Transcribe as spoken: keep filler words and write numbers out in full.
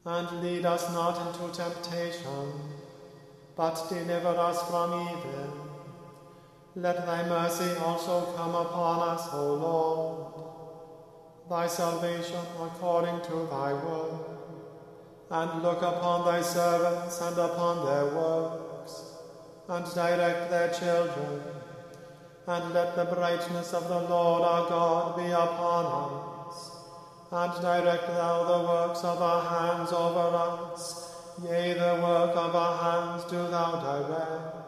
And lead us not into temptation, but deliver us from evil. Let thy mercy also come upon us, O Lord, thy salvation according to thy word. And look upon thy servants and upon their works, and direct their children, and let the brightness of the Lord our God be upon us, and direct thou the works of our hands over us, yea, the work of our hands do thou direct.